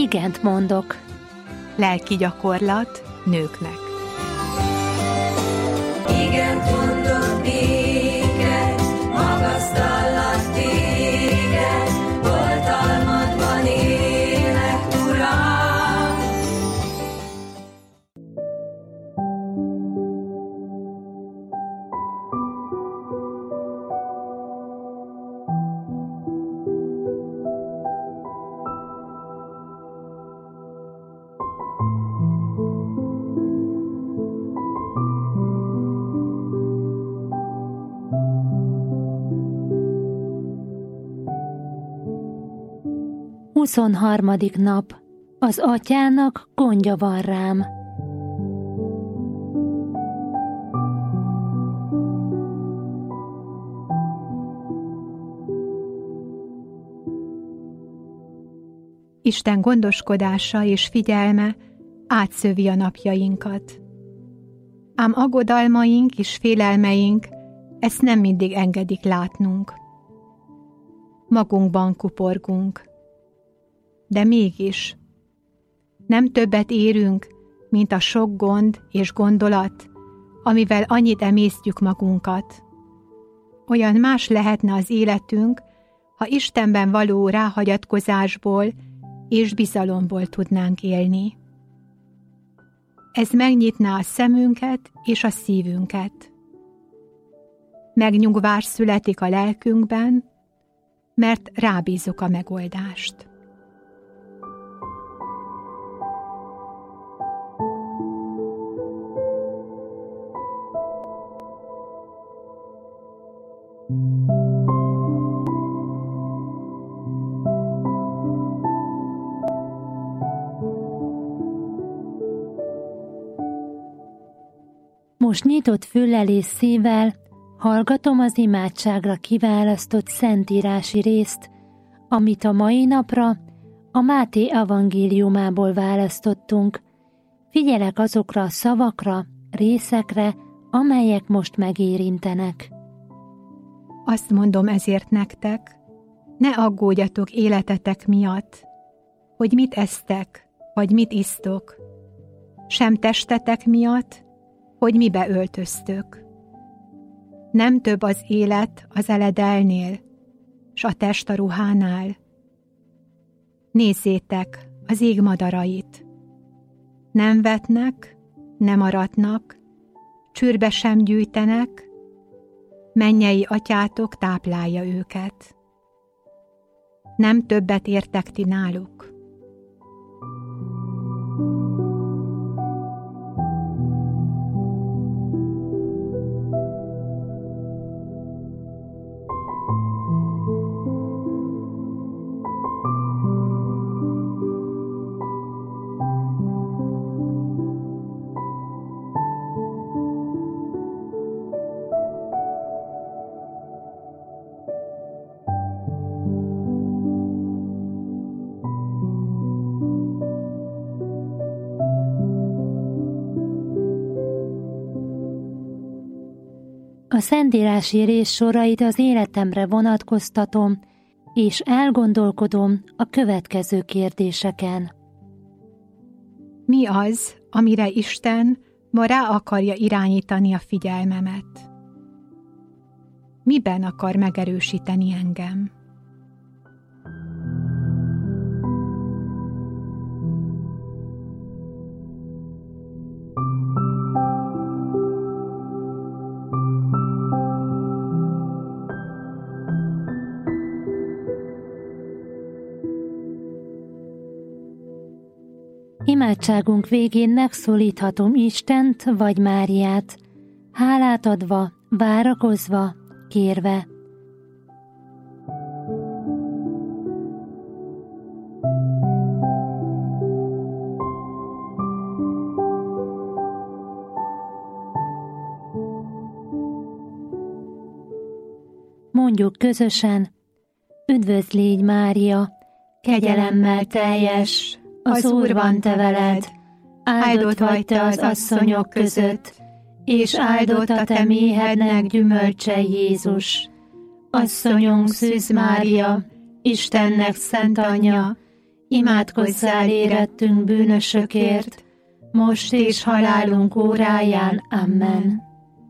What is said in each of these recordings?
igent mondok. Lelki gyakorlat nőknek. Igent mondok néked, magasztallak téged, oltalmadban élek, Uram. Huszonharmadik nap. Az Atyának gondja van rám. Isten gondoskodása és figyelme átszövi a napjainkat. Ám aggodalmaink és félelmeink ezt nem mindig engedik látnunk. Magunkban kuporgunk. De mégis nem többet érünk, mint a sok gond és gondolat, amivel annyit emésztjük magunkat. Olyan más lehetne az életünk, ha Istenben való ráhagyatkozásból és bizalomból tudnánk élni. Ez megnyitná a szemünket és a szívünket. Megnyugvás születik a lelkünkben, mert rábízunk a megoldást. Most nyitott füllel és szívvel hallgatom az imádságra kiválasztott szentírási részt, amit a mai napra a Máté evangéliumából választottunk. Figyelek azokra a szavakra, részekre, amelyek most megérintenek. Azt mondom ezért nektek, ne aggódjatok életetek miatt, hogy mit esztek, vagy mit isztok, sem testetek miatt, hogy mibe öltöztök. Nem több az élet az eledelnél, s a test a ruhánál. Nézzétek az ég madarait. Nem vetnek, nem aratnak, csőrbe sem gyűjtenek, mennyei atyátok táplálja őket. Nem többet értek ti náluk. A szentírási rész sorait az életemre vonatkoztatom, és elgondolkodom a következő kérdéseken. Mi az, amire Isten ma rá akarja irányítani a figyelmemet? Miben akar megerősíteni engem? Imádságunk végén megszólíthatom Istent vagy Máriát, hálát adva, várakozva, kérve. Mondjuk közösen: Üdvözl légy, Mária, kegyelemmel teljes, az Úr van te veled, áldott vagy te az asszonyok között, és áldott a te méhednek gyümölcse, Jézus. Asszonyunk Szűz Mária, Istennek szent anyja, imádkozzál érettünk bűnösökért, most és halálunk óráján. Amen.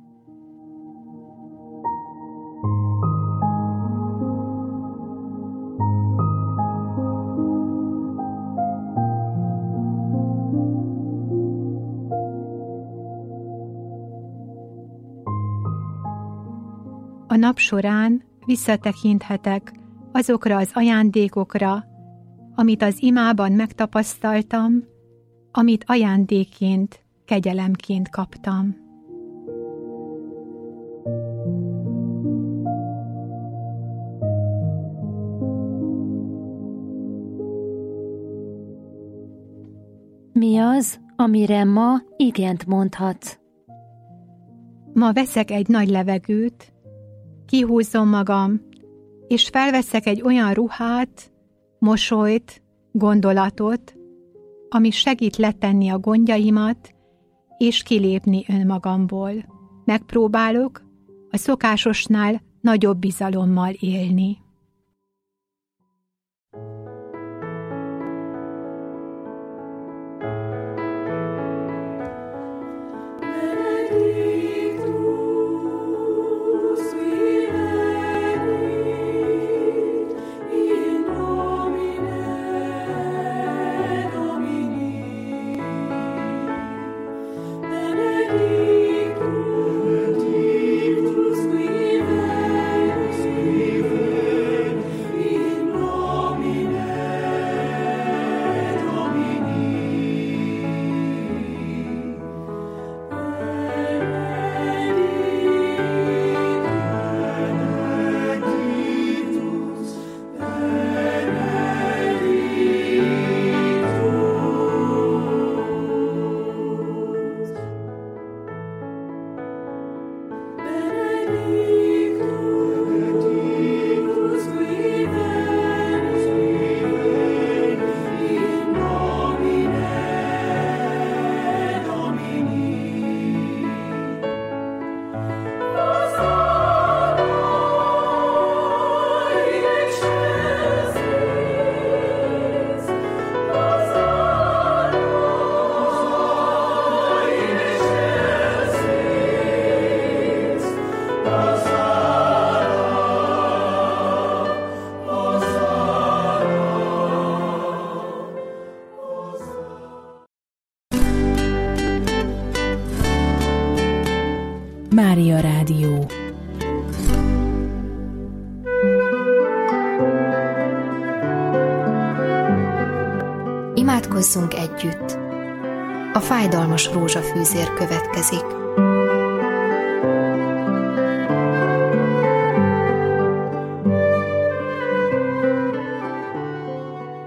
A nap során visszatekinthetek azokra az ajándékokra, amit az imában megtapasztaltam, amit ajándékként, kegyelemként kaptam. Mi az, amire ma igent mondhatsz? Ma veszek egy nagy levegőt, kihúzom magam, és felveszek egy olyan ruhát, mosolyt, gondolatot, ami segít letenni a gondjaimat, és kilépni önmagamból. Megpróbálok a szokásosnál nagyobb bizalommal élni. Mária Rádió. Imádkozzunk együtt. A fájdalmas rózsafűzér következik.